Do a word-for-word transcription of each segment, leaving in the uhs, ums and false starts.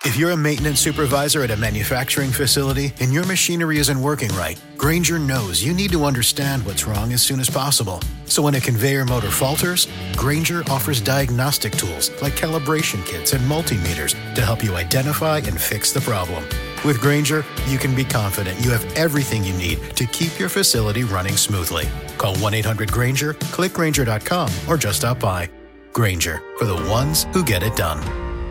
If you're a maintenance supervisor at a manufacturing facility and your machinery isn't working right, Grainger knows you need to understand what's wrong as soon as possible. So when a conveyor motor falters, Grainger offers diagnostic tools like calibration kits and multimeters to help you identify and fix the problem. With Grainger, you can be confident you have everything you need to keep your facility running smoothly. Call one eight hundred Grainger, click Grainger dot com, or just stop by. Grainger, for the ones who get it done.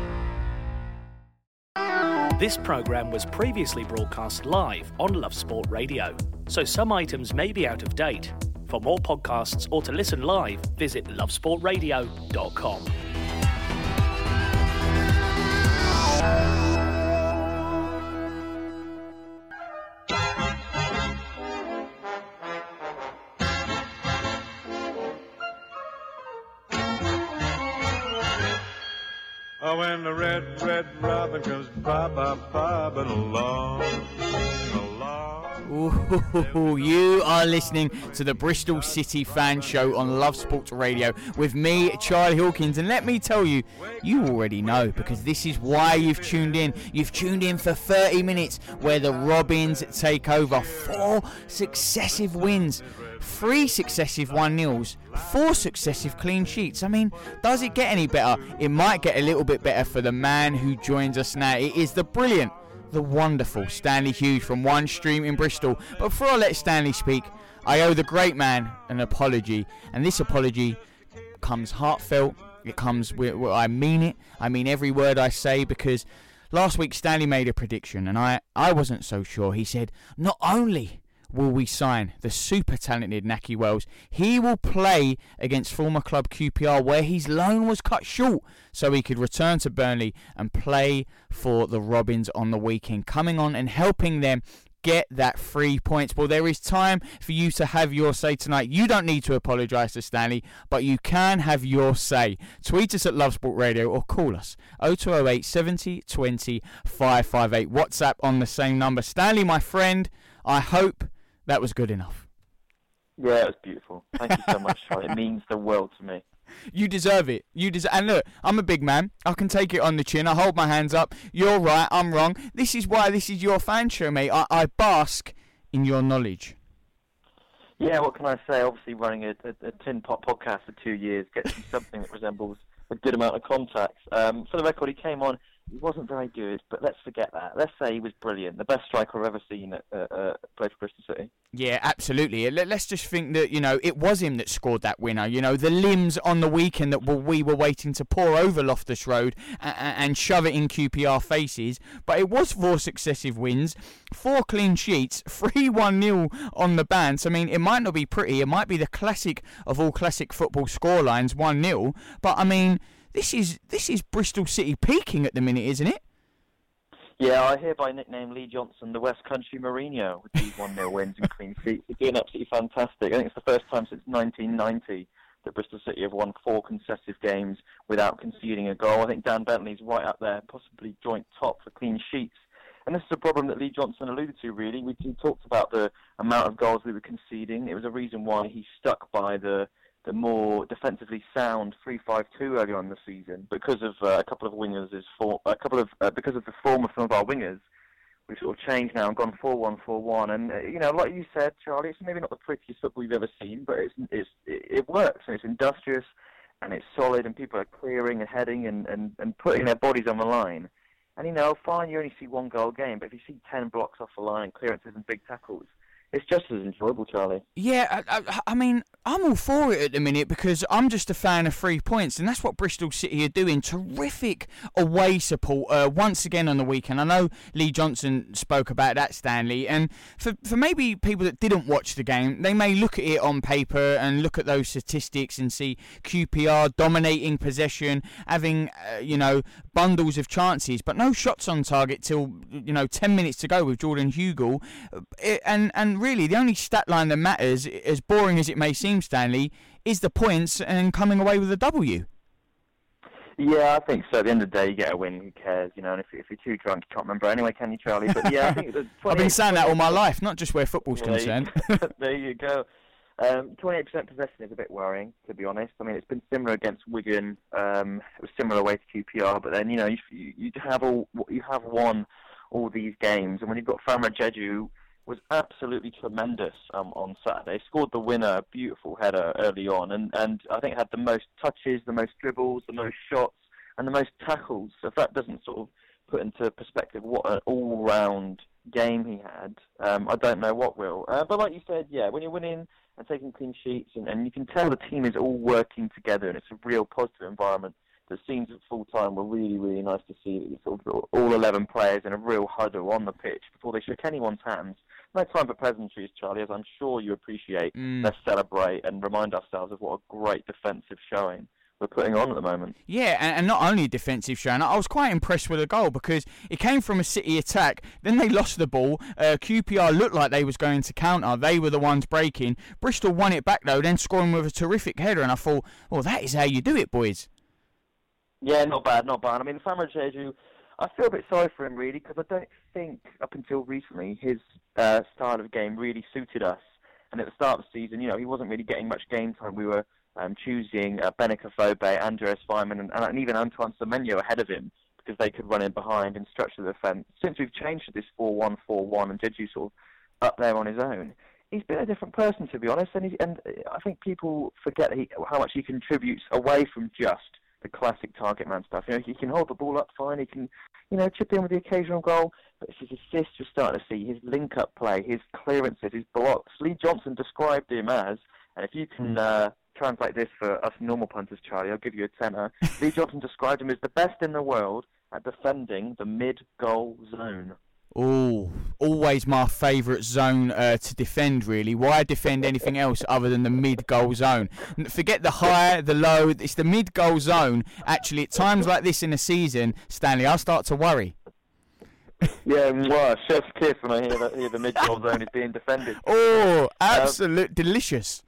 This programme was previously broadcast live on Love Sport Radio, so some items may be out of date. For more podcasts or to listen live, visit love sport radio dot com. Oh, when the red, red robin goes bob-bob-bobbing along, along. Ooh, you are listening to the Bristol City Fan Show on Love Sports Radio with me, Charlie Hawkins. And let me tell you, you already know, because this is why you've tuned in. You've tuned in for thirty minutes where the Robins take over. Four successive wins. Three successive one nils, four successive clean sheets. I mean, does it get any better? It might get a little bit better for the man who joins us now. It is the brilliant, the wonderful Stanley Hughes from One Stream in Bristol. But before I let Stanley speak, I owe the great man an apology. And this apology comes heartfelt. It comes with, well, I mean it. I mean every word I say, because last week Stanley made a prediction and I, I wasn't so sure. He said, not only will we sign the super talented Nahki Wells, he will play against former club Q P R where his loan was cut short so he could return to Burnley and play for the Robins on the weekend, coming on and helping them get that three points. Well, there is time for you to have your say tonight. You don't need to apologise to Stanley, but you can have your say. Tweet us at Love Sport Radio or call us oh two oh eight, seventy, twenty, five five eight. WhatsApp on the same number. Stanley, my friend, I hope that was good enough. Yeah, it was beautiful. Thank you so much, Charlie. It means the world to me. You deserve it. You deserve. And look, I'm a big man. I can take it on the chin. I hold my hands up. You're right. I'm wrong. This is why this is your fan show, mate. I, I bask in your knowledge. Yeah, what can I say? Obviously, running a, a, a tin pot podcast for two years gets you something that resembles a good amount of contacts. Um, for the record, he came on. He wasn't very good, but let's forget that. Let's say he was brilliant. The best striker I've ever seen at, uh, uh, play for Bristol City. Yeah, absolutely. Let's just think that, you know, it was him that scored that winner. You know, the limbs on the weekend that we were waiting to pour over Loftus Road and, and shove it in Q P R faces. But it was four successive wins, four clean sheets, three one nil on the bounce. I mean, it might not be pretty. It might be the classic of all classic football scorelines, one nil. But, I mean, This is this is Bristol City peaking at the minute, isn't it? Yeah, I hereby nickname Lee Johnson the West Country Mourinho with these one nil wins and clean sheets. They're doing absolutely fantastic. I think it's the first time since nineteen ninety that Bristol City have won four consecutive games without conceding a goal. I think Dan Bentley's right up there, possibly joint top for clean sheets. And this is a problem that Lee Johnson alluded to, really. We talked about the amount of goals we were conceding. It was a reason why he stuck by the the more defensively sound three five two earlier on in the season, because of uh, a couple of wingers, is for a couple of uh, because of the form of some of our wingers. We've sort of changed now and gone four one four one, and uh, you know, like you said, Charlie, it's maybe not the prettiest football you've ever seen, but it's it's it works and it's industrious and it's solid, and people are clearing and heading and, and, and putting their bodies on the line. And you know, fine, you only see one goal game, but if you see ten blocks off the line, clearances and big tackles, it's just as enjoyable, Charlie. Yeah, I, I, I mean, I'm all for it at the minute because I'm just a fan of three points, and that's what Bristol City are doing. Terrific away support uh, once again on the weekend. I know Lee Johnson spoke about that, Stanley, and for, for maybe people that didn't watch the game, they may look at it on paper and look at those statistics and see Q P R dominating possession, having, uh, you know, bundles of chances, but no shots on target till, you know, ten minutes to go with Jordan Hugill. And, and really, the only stat line that matters, as boring as it may seem, Stanley, is the points and coming away with a W. Yeah, I think so. At the end of the day, you get a win, who cares? You know, and if, if you're too drunk, you can't remember anyway, can you, Charlie? But yeah, I think I've been saying that all my life, not just where football's yeah, concerned. There you go. Um, twenty-eight percent possession is a bit worrying, to be honest. I mean, it's been similar against Wigan. Um, it was similar away to Q P R, but then you know you, you have all you have won all these games, and when you've got Famara Jeju, was absolutely tremendous um, on Saturday. Scored the winner, beautiful header early on, and and I think had the most touches, the most dribbles, the most shots, and the most tackles. So if that doesn't sort of put into perspective what an all-round game he had, um, I don't know what will. Uh, but like you said, yeah, when you're winning and taking clean sheets, and, and you can tell the team is all working together, and it's a real positive environment. The scenes at full time were really, really nice to see. That you sort of all eleven players in a real huddle on the pitch before they shook anyone's hands. No time for pleasantries, Charlie, as I'm sure you appreciate. Mm. Let's celebrate and remind ourselves of what a great defensive showing we're putting on at the moment. Yeah, and, and not only a defensive show, and I was quite impressed with the goal because it came from a City attack, then they lost the ball, uh, Q P R looked like they was going to counter, they were the ones breaking, Bristol won it back though, then scoring with a terrific header, and I thought, well, that is how you do it, boys. Yeah, not bad, not bad. I mean, Famara Jeju, I feel a bit sorry for him really, because I don't think up until recently his uh, style of game really suited us, and at the start of the season, you know, he wasn't really getting much game time. We were Um, choosing uh, Benica Fobe, Andreas Weimann, and, and even Antoine Semenyo ahead of him because they could run in behind and structure the defence. Since we've changed to this four one four one and Jeju sort of up there on his own, he's been a different person, to be honest. And, he, and I think people forget he, how much he contributes away from just the classic target man stuff. You know, he can hold the ball up fine. He can, you know, chip in with the occasional goal. But it's his assists you're starting to see, his link-up play, his clearances, his blocks. Lee Johnson described him as, and if you can uh, translate this for us normal punters, Charlie, I'll give you a tenner. Lee Johnson described him as the best in the world at defending the mid-goal zone. Oh, always my favourite zone uh, to defend, really. Why defend anything else other than the mid-goal zone? Forget the high, the low. It's the mid-goal zone. Actually, at times like this in the season, Stanley, I'll start to worry. Yeah, well, chef's kiss when I hear that hear the mid-goal zone is being defended. Oh, absolute um, delicious.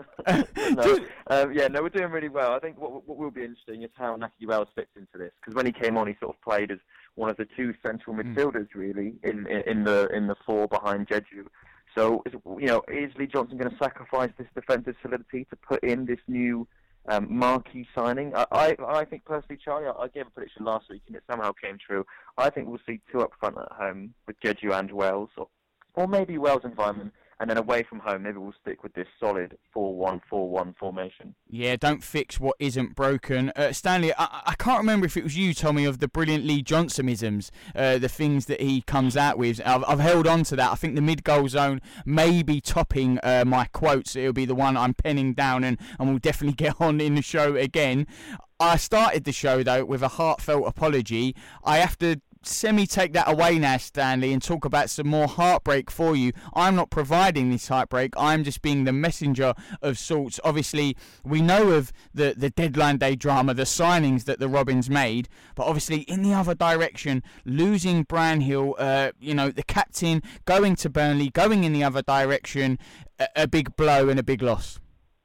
no, um, yeah, no, we're doing really well. I think what, what will be interesting is how Nahki Wells fits into this, because when he came on, he sort of played as one of the two central midfielders, really, in, in in the in the four behind Jeju. So, you know, is Lee Johnson going to sacrifice this defensive solidity to put in this new um, marquee signing? I, I I think personally, Charlie, I, I gave a prediction last week, and it somehow came true. I think we'll see two up front at home with Jeju and Wells, or, or maybe Wells and Weimann. And then away from home, maybe we'll stick with this solid four one four one formation. Yeah, don't fix what isn't broken. Uh, Stanley, I-, I can't remember if it was you, Tommy, of the brilliant Lee Johnsonisms, uh, the things that he comes out with. I've, I've held on to that. I think the mid-goal zone may be topping uh, my quotes. It'll be the one I'm penning down, and, and we'll definitely get on in the show again. I started the show, though, with a heartfelt apology. I have to semi-take that away now, Stanley, and talk about some more heartbreak for you. I'm not providing this heartbreak. I'm just being the messenger of sorts. Obviously, we know of the, the deadline day drama, the signings that the Robins made, but obviously in the other direction, losing Brownhill, uh, you know, the captain, going to Burnley, going in the other direction, a, a big blow and a big loss.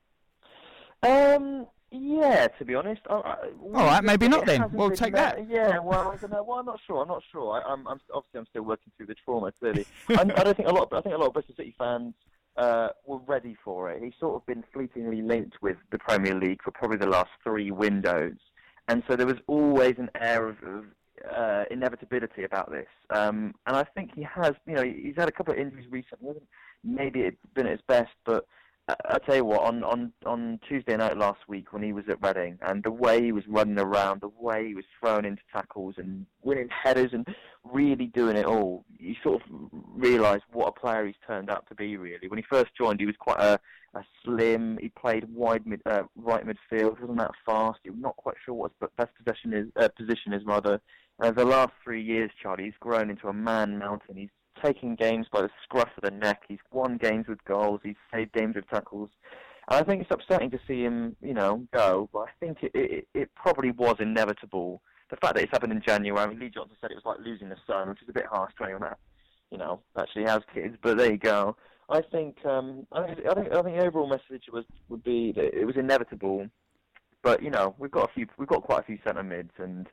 Um... Yeah, to be honest. I, I, All right, maybe not then. We'll take met, that. Yeah, well, I don't know. Well, I'm not sure. I'm not sure. I, I'm, I'm obviously I'm still working through the trauma. Clearly, I, I don't think a lot. Of, I think a lot of Bristol City fans uh, were ready for it. He's sort of been fleetingly linked with the Premier League for probably the last three windows, and so there was always an air of, of uh, inevitability about this. Um, and I think he has. You know, he's had a couple of injuries recently. Maybe it's been at his best, but I tell you what, on, on, on Tuesday night last week when he was at Reading, and the way he was running around, the way he was thrown into tackles and winning headers and really doing it all, you sort of realise what a player he's turned out to be, really. When he first joined, he was quite a, a slim, he played wide mid, uh, right midfield, wasn't that fast, he was not quite sure what his best possession is, uh, position is, rather. And the last three years, Charlie, he's grown into a man mountain. He's taking games by the scruff of the neck. He's won games with goals. He's saved games with tackles. And I think it's upsetting to see him, you know, go. But I think it, it, it probably was inevitable. The fact that it's happened in January, I mean, Lee Johnson said it was like losing a son, which is a bit harsh to anyone that, you know, actually has kids. But there you go. I think, um, I think, I think, I think the overall message was would be that it was inevitable. But you know, we've got a few, we've got quite a few centre mids, and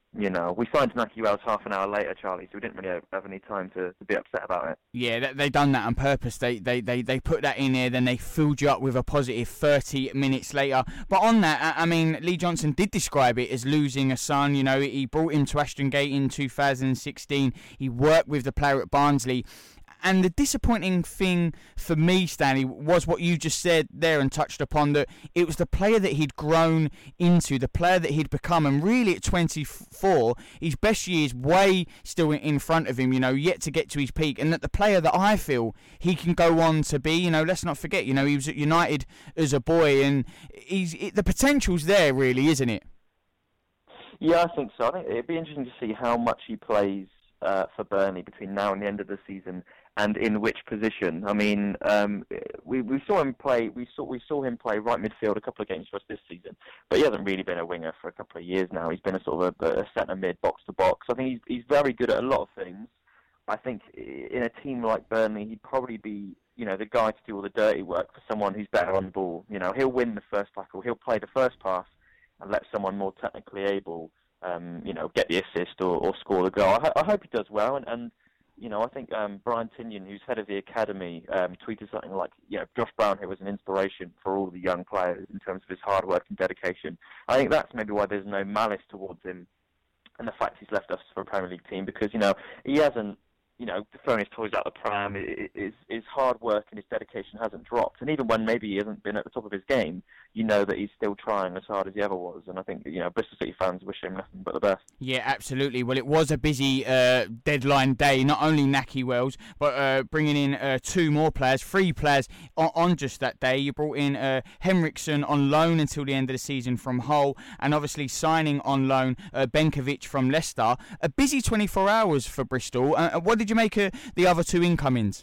you know, we signed Naki Wells half an hour later, Charlie, so we didn't really have, have any time to, to be upset about it. Yeah, they, they done that on purpose. They, they they they put that in there, then they filled you up with a positive thirty minutes later. But on that, I, I mean, Lee Johnson did describe it as losing a son. You know, he brought him to Ashton Gate in two thousand sixteen. He worked with the player at Barnsley. And the disappointing thing for me, Stanley, was what you just said there and touched upon, that it was the player that he'd grown into, the player that he'd become. And really at twenty-four, his best years way still in front of him, you know, yet to get to his peak. And that the player that I feel he can go on to be, you know, let's not forget, you know, he was at United as a boy, and he's it, the potential's there, really, isn't it? Yeah, I think so. I think it'd be interesting to see how much he plays uh, for Burnley between now and the end of the season, and in which position. I mean, um, we we saw him play. We saw we saw him play right midfield a couple of games for us this season, but he hasn't really been a winger for a couple of years now. He's been a sort of a, a centre mid, box to box. I think he's he's very good at a lot of things. I think in a team like Burnley, he'd probably be, you know, the guy to do all the dirty work for someone who's better on the ball. You know, he'll win the first tackle, he'll play the first pass, and let someone more technically able, um, you know, get the assist or, or score the goal. I, ho- I hope he does well, and. and You know, I think um, Brian Tinian, who's head of the academy, um, tweeted something like, you know, Josh Brownhill was an inspiration for all the young players in terms of his hard work and dedication. I think that's maybe why there's no malice towards him and the fact he's left us for a Premier League team, because, you know, he hasn't, you know, thrown his toys out the pram. His, his hard work and his dedication hasn't dropped. And even when maybe he hasn't been at the top of his game, you know that he's still trying as hard as he ever was. And I think, you know, Bristol City fans wish him nothing but the best. Yeah, absolutely. Well, it was a busy uh, deadline day. Not only Naki Wells, but uh, bringing in uh, two more players, three players on, on just that day. You brought in uh, Henriksen on loan until the end of the season from Hull, and obviously signing on loan uh, Benkovic from Leicester. A busy twenty-four hours for Bristol. Uh, what did you make of the other two incomings?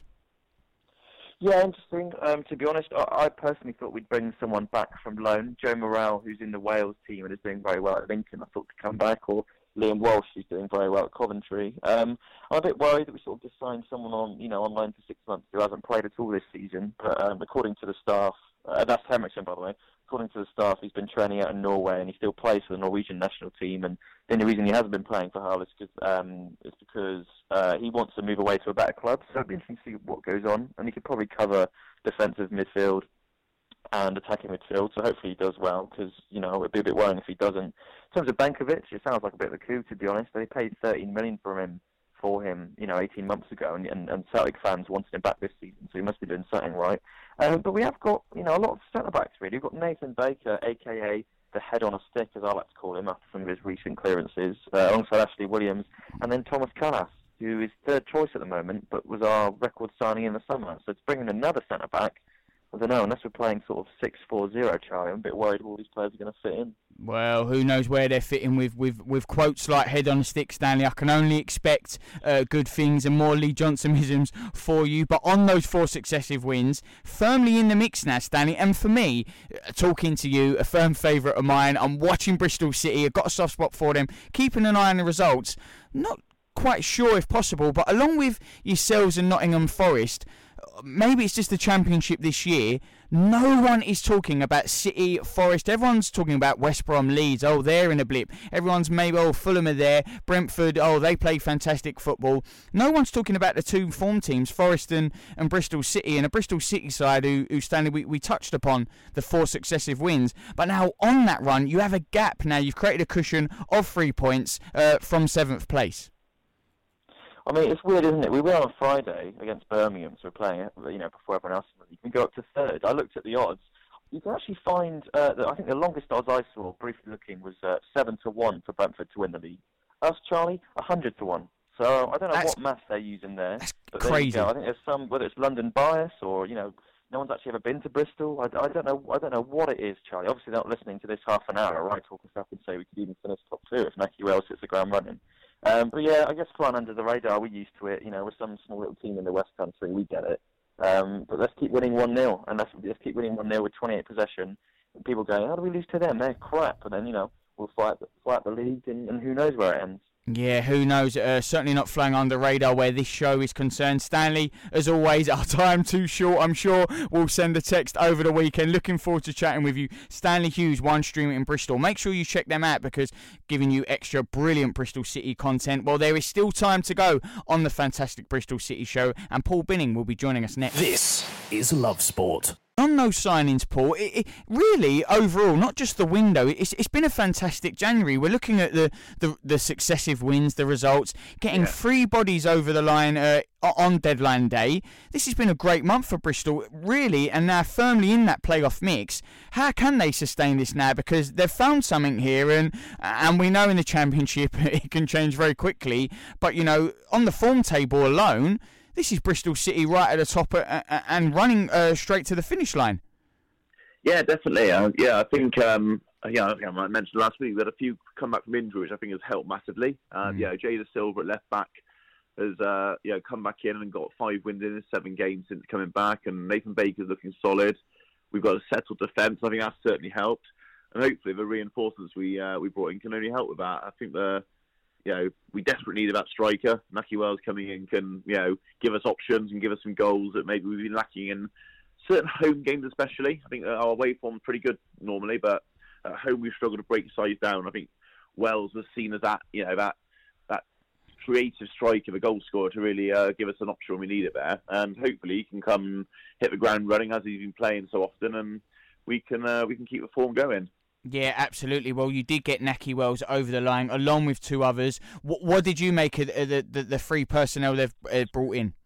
Yeah, interesting. Um, to be honest, I, I personally thought we'd bring someone back from loan. Joe Morrell, who's in the Wales team and is doing very well at Lincoln, I thought to come back, or Liam Walsh, who's doing very well at Coventry. Um, I'm a bit worried that we sort of just signed someone on, you know, on loan for six months who hasn't played at all this season. But um, according to the staff, uh, that's Henriksen, by the way. According to the staff, he's been training out in Norway and he still plays for the Norwegian national team. And the only reason he hasn't been playing for Hull is, cause, um, is because uh, he wants to move away to a better club. So it'd be interesting to see what goes on. And he could probably cover defensive midfield and attacking midfield. So hopefully he does well, because, you know, it'd be a bit worrying if he doesn't. In terms of Benkovic, it sounds like a bit of a coup, to be honest. They paid thirteen million dollars for him. for him, you know, eighteen months ago, and, and, and Celtic fans wanted him back this season, so he must be doing something right. Um, but we have got, you know, a lot of centre-backs, really. We've got Nathan Baker, a k a the head on a stick, as I like to call him, after some of his recent clearances, uh, alongside Ashley Williams, and then Thomas Callas, who is third choice at the moment, but was our record signing in the summer. So to bring in another centre-back, I don't know, unless we're playing sort of six four zero, Charlie, I'm a bit worried all these players are going to fit in. Well, who knows where they're fitting with, with, with quotes like head on a stick, Stanley. I can only expect uh, good things and more Lee Johnsonisms for you. But on those four successive wins, firmly in the mix now, Stanley. And for me, talking to you, a firm favourite of mine, I'm watching Bristol City. I've got a soft spot for them, keeping an eye on the results. Not quite sure if possible, but along with yourselves and Nottingham Forest, maybe it's just the Championship this year, no one is talking about City, Forest. Everyone's talking about West Brom, Leeds. Oh, they're in a blip. Everyone's maybe, oh, Fulham are there. Brentford, oh, they play fantastic football. No one's talking about the two form teams, Forest and, and Bristol City, and a Bristol City side who, who Stanley, we, we touched upon the four successive wins. But now on that run, you have a gap now. You've created a cushion of three points uh, from seventh place. I mean, it's weird, isn't it? We were on Friday against Birmingham, so we're playing it, you know, before everyone else. You can go up to third. I looked at the odds. You can actually find, uh, the, I think the longest odds I saw, briefly looking, was uh, seven to one for Brentford to win the league. Us, Charlie, a hundred to one. So I don't know that's, what maths they're using there. That's but crazy. There you go. I think there's some, whether it's London bias or, you know, no one's actually ever been to Bristol. I, I don't know. I don't know what it is, Charlie. Obviously, they're not listening to this half an hour, right? Talking stuff and say we could even finish top two if Naki Wells hits the ground running. Um, but yeah, I guess flying under the radar, we're used to it. You know, we're some small little team in the West Country, we get it. Um, but let's keep winning one nil, and let's, let's keep winning one nil with twenty-eight possession. And people go, how do we lose to them? They're crap. And then, you know, we'll fight, fight the league, and, and who knows where it ends. Yeah, who knows? Uh, certainly not flying under radar where this show is concerned. Stanley, as always, our time too short. I'm sure we'll send a text over the weekend. Looking forward to chatting with you. Stanley Hughes, One Stream in Bristol. Make sure you check them out because giving you extra brilliant Bristol City content. Well, there is still time to go on the fantastic Bristol City show, and Paul Binning will be joining us next. This is Love Sport. On those signings, Paul, it, it really, overall, not just the window, it's it's been a fantastic January. We're looking at the, the, the successive wins, the results, getting yeah. three bodies over the line uh, on deadline day. This has been a great month for Bristol, really, and now firmly in that playoff mix. How can they sustain this now? Because they've found something here, and and we know in the Championship it can change very quickly. But, you know, on the form table alone, this is Bristol City right at the top uh, uh, and running uh, straight to the finish line. Yeah, definitely. Uh, yeah, I think, um, yeah, I mentioned last week, we had a few come back from injury, which I think has helped massively. Uh, mm. Yeah, Jada Silva at left back has uh, yeah, come back in and got five wins in his seven games since coming back, and Nathan Baker's looking solid. We've got a settled defence. I think that's certainly helped. And hopefully the reinforcements we uh, we brought in can only help with that. I think the... You know, we desperately need that striker. Nahki Wells coming in can, you know, give us options and give us some goals that maybe we've been lacking in certain home games especially. I think our away form's pretty good normally, but at home we've struggled to break sides down. I think Wells was seen as that, you know, that that creative striker, the goal scorer to really uh, give us an option when we need it there. And hopefully he can come hit the ground running as he's been playing so often, and we can uh, we can keep the form going. Yeah, absolutely. Well, you did get Nahki Wells over the line, along with two others. What, what did you make of the, the, the three personnel they've uh, brought in?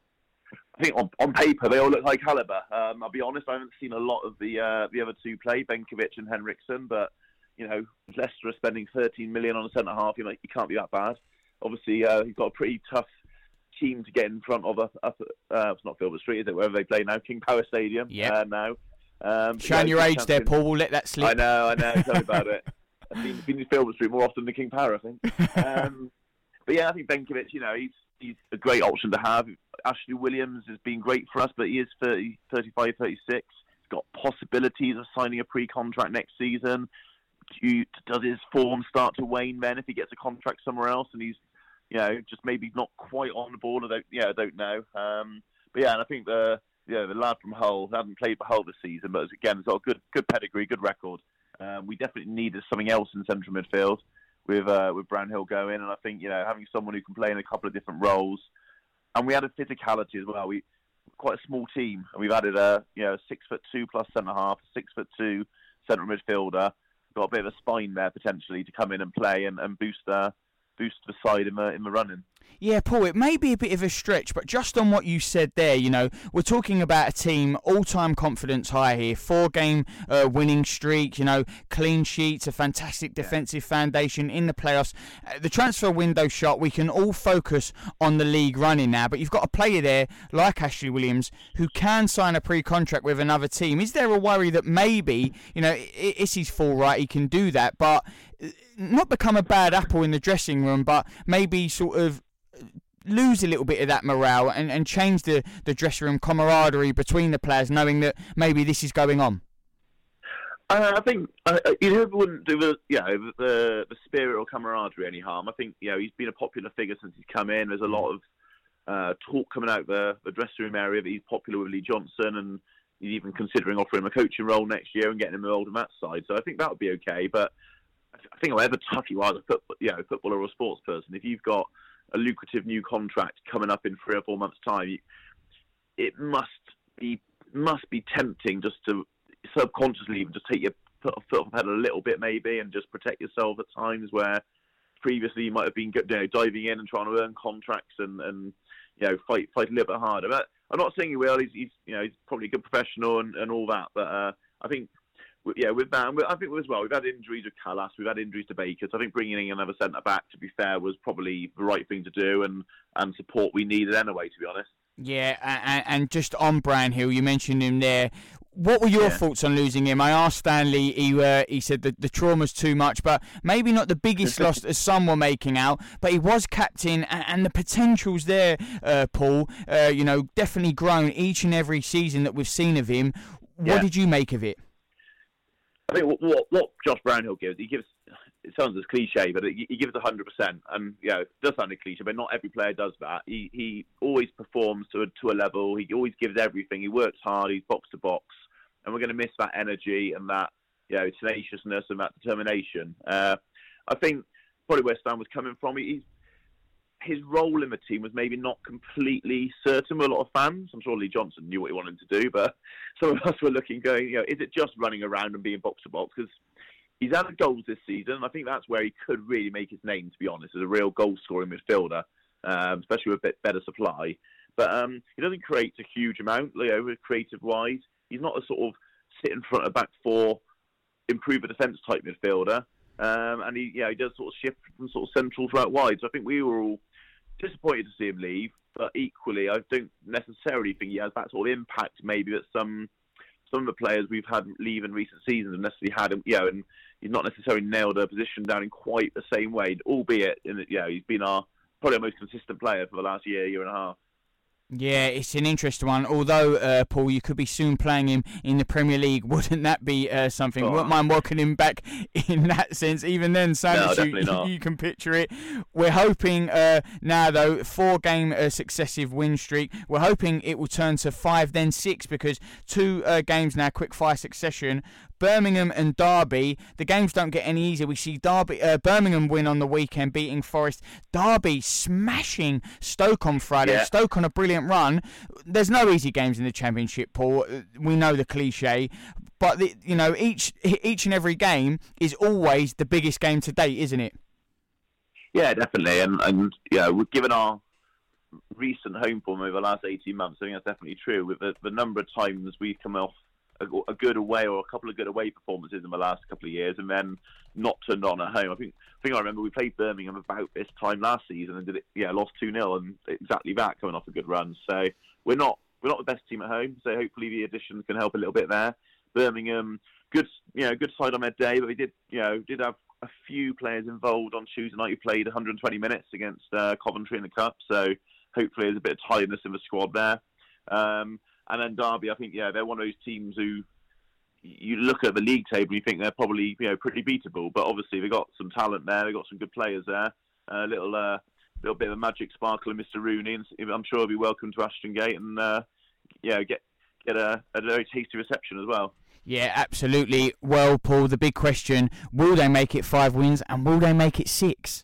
I think on, on paper, they all look like calibre. Um, I'll be honest, I haven't seen a lot of the uh, the other two play, Benkovic and Henriksen, but, you know, Leicester are spending thirteen million on a centre-half. You know, you can't be that bad. Obviously, uh, you've got a pretty tough team to get in front of up, up uh, it's not Filbert Street, is it, wherever they play now? King Power Stadium yep. uh, now. Um, Showing yeah, your age there, Paul. We'll let that slip. I know, I know. Tell me about it. I've been, been in Filbert Street more often than King Power, I think. Um, but yeah, I think Benkovic, you know, he's he's a great option to have. Ashley Williams has been great for us, but he is thirty, thirty-five, thirty-six. He's got possibilities of signing a pre-contract next season. Does his form start to wane then if he gets a contract somewhere else and he's, you know, just maybe not quite on the board? I don't, yeah, I don't know. Um, but yeah, and I think the. Yeah, the lad from Hull hasn't played for Hull this season, but again, he's got a good, good pedigree, good record. Um, we definitely needed something else in central midfield with uh, with Brownhill going, and I think, you know, having someone who can play in a couple of different roles, and we added physicality as well. We quite a small team, and we've added a you know six foot two plus centre half, six foot two central midfielder. Got a bit of a spine there potentially to come in and play and, and boost uh, boost the side in the in the running. Yeah, Paul, it may be a bit of a stretch, but just on what you said there, you know, we're talking about a team all-time confidence high here, four-game uh, winning streak, you know, clean sheets, a fantastic defensive yeah. foundation in the playoffs. Uh, the transfer window shot, we can all focus on the league running now, but you've got a player there like Ashley Williams who can sign a pre-contract with another team. Is there a worry that maybe, you know, it's his full right, he can do that, but not become a bad apple in the dressing room, but maybe sort of lose a little bit of that morale and, and change the, the dressing room camaraderie between the players, knowing that maybe this is going on? Uh, I think uh, you know, wouldn't do the you know the the spirit or camaraderie any harm. I think you know he's been a popular figure since he's come in. There's a lot of uh, talk coming out the the dressing room area that he's popular with Lee Johnson, and he's even considering offering him a coaching role next year and getting him involved in that side. So I think that would be okay. But I think however tough you are as a football, you know, footballer or sports person, if you've got a lucrative new contract coming up in three or four months' time, it must be must be tempting just to subconsciously even just take your foot off the pedal a little bit maybe and just protect yourself at times where previously you might have been you know, diving in and trying to earn contracts and, and you know fight fight a little bit harder. But I'm not saying he will. He's, he's you know he's probably a good professional and, and all that. But uh, I think. Yeah, with that, I think as well, we've had injuries with Callas, we've had injuries to Baker, so I think bringing in another centre-back, to be fair, was probably the right thing to do and, and support we needed anyway, to be honest. Yeah, and, and just on Brownhill, you mentioned him there. What were your yeah. thoughts on losing him? I asked Stanley, he uh, he said that the trauma's too much, but maybe not the biggest loss as some were making out, but he was captain, and, and the potential's there, uh, Paul, uh, you know, definitely grown each and every season that we've seen of him. What yeah. did you make of it? I think what, what what Josh Brownhill gives, he gives it sounds as cliche, but it, he gives one hundred percent. And, you know, it does sound a cliche, but not every player does that. He he always performs to a, to a level. He always gives everything. He works hard. He's box to box. And we're going to miss that energy and that, you know, tenaciousness and that determination. Uh, I think probably where Stan was coming from, he's, his role in the team was maybe not completely certain with a lot of fans. I'm sure Lee Johnson knew what he wanted to do, but some of us were looking, going, you know, is it just running around and being box to box? Because he's added goals this season, and I think that's where he could really make his name, to be honest, as a real goal-scoring midfielder, um, especially with a bit better supply. But um, he doesn't create a huge amount, you know, creative-wise. He's not a sort of sit in front of back four, improve a defence type midfielder. Um, and he, yeah, he does sort of shift from sort of central to out wide. So I think we were all disappointed to see him leave, but equally, I don't necessarily think he has that sort of impact maybe that some some of the players we've had leave in recent seasons have necessarily had him, you know, and he's not necessarily nailed a position down in quite the same way, albeit, in, you know, he's been our probably our most consistent player for the last year, year and a half. Yeah, it's an interesting one. Although, uh, Paul, you could be soon playing him in the Premier League. Wouldn't that be uh, something? Oh. Wouldn't mind welcoming him back in that sense. Even then, Samus, no, you, you can picture it. We're hoping uh, now, though, four-game uh, successive win streak. We're hoping it will turn to five, then six, because two uh, games now, quick-fire succession. Birmingham and Derby, the games don't get any easier. We see Derby, uh, Birmingham win on the weekend, beating Forest. Derby smashing Stoke on Friday. Yeah. Stoke on a brilliant run. There's no easy games in the Championship, Paul. We know the cliche, but the, you know, each each and every game is always the biggest game to date, isn't it? Yeah, definitely. And and yeah, we've given our recent home form over the last eighteen months. I think that's definitely true. With the, the number of times we've come off A, a good away or a couple of good away performances in the last couple of years, and then not turned on at home. I think I think I remember we played Birmingham about this time last season and did it. Yeah, lost two nil, and exactly that, coming off a good run. So we're not we're not the best team at home. So hopefully the additions can help a little bit there. Birmingham, good you know good side on their day, but they did you know did have a few players involved on Tuesday night who played one hundred twenty minutes against uh, Coventry in the Cup. So hopefully there's a bit of tiredness in the squad there. Um, And then Derby, I think, yeah, they're one of those teams who you look at the league table and you think they're probably, you know, pretty beatable. But obviously they've got some talent there. They've got some good players there. A uh, little, uh, little bit of a magic sparkle in Mister Rooney. And I'm sure he'll be welcome to Ashton Gate and, uh, yeah, get get a, a very tasty reception as well. Yeah, absolutely. Well, Paul, the big question, will they make it five wins and will they make it six?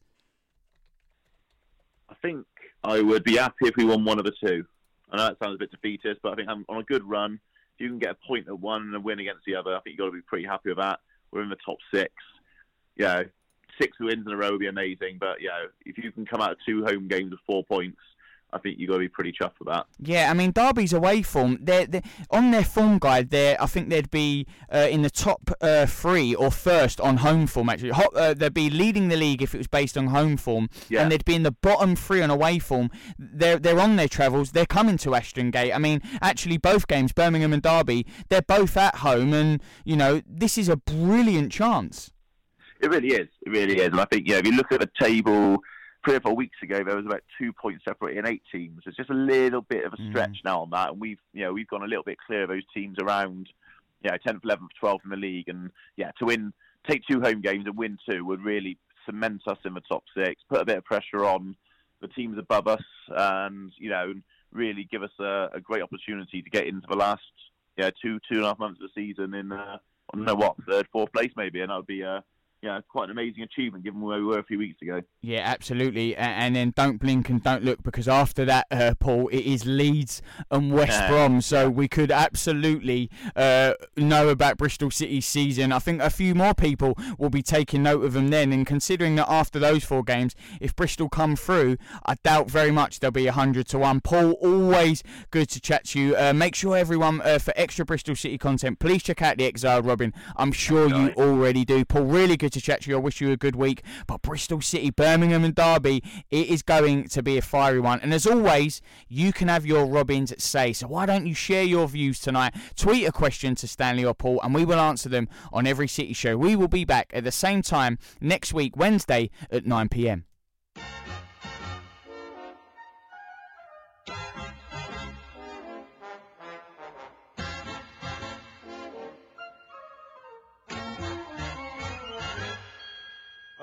I think I would be happy if we won one of the two. I know that sounds a bit defeatist, but I think on a good run, if you can get a point at one and a win against the other, I think you've got to be pretty happy with that. We're in the top six. Yeah, six wins in a row would be amazing, but yeah, if you can come out of two home games with four points, I think you've got to be pretty chuffed with that. Yeah, I mean, Derby's away form, they're, they're, on their form guide, they're, I think they'd be uh, in the top uh, three or first on home form, actually. Hot, uh, they'd be leading the league if it was based on home form, yeah. And they'd be in the bottom three on away form. They're, they're on their travels, they're coming to Ashton Gate. I mean, actually, both games, Birmingham and Derby, they're both at home, and, you know, this is a brilliant chance. It really is, it really is. And I think, yeah, if you look at the table three or four weeks ago, there was about two points separating eight teams. It's just a little bit of a stretch mm. now on that, and we've, you know, we've gone a little bit clear of those teams around, you know, tenth, eleventh, twelfth in the league, and yeah, to win, take two home games and win two would really cement us in the top six, put a bit of pressure on the teams above us, and you know, really give us a, a great opportunity to get into the last, yeah, two, two and a half months of the season in, uh, I don't know what, third, fourth place maybe, and that would be uh, yeah, quite an amazing achievement given where we were a few weeks ago. Yeah, absolutely. And then don't blink and don't look, because after that, uh, Paul, it is Leeds and West uh, Brom. So we could absolutely uh, know about Bristol City's season. I think a few more people will be taking note of them then. And considering that after those four games, if Bristol come through, I doubt very much they'll be one hundred to one. Paul, always good to chat to you. Uh, make sure everyone, uh, for extra Bristol City content, please check out The Exiled Robin. I'm sure you already do. Paul, really good to chat to you. I wish you a good week. But Bristol City, Birmingham and Derby, it is going to be a fiery one. And as always, you can have your Robins say. So why don't you share your views tonight? Tweet a question to Stanley or Paul and we will answer them on every City show. We will be back at the same time next week, Wednesday at nine p.m.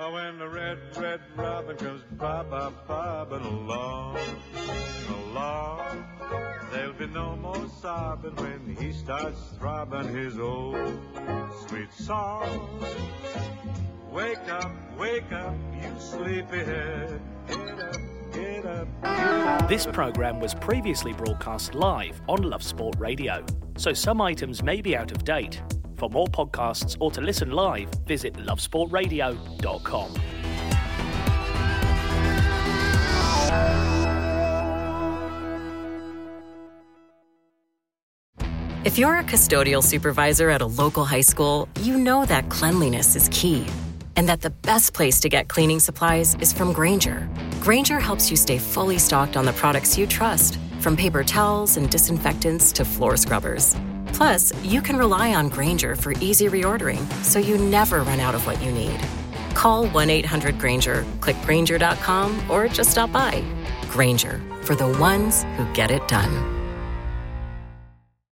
Oh, when the red, red robin comes bob-bob-bobbing along, along, there'll be no more sobbing when he starts throbbing his old sweet song. Wake up, wake up, you sleepyhead, get up, get up, get up. This programme was previously broadcast live on Love Sport Radio, so some items may be out of date. For more podcasts or to listen live, visit love sport radio dot com. If you're a custodial supervisor at a local high school, you know that cleanliness is key, and that the best place to get cleaning supplies is from Grainger. Grainger helps you stay fully stocked on the products you trust, from paper towels and disinfectants to floor scrubbers. Plus, you can rely on Grainger for easy reordering, so you never run out of what you need. Call one eight hundred Grainger, click Grainger dot com, or just stop by. Grainger, for the ones who get it done.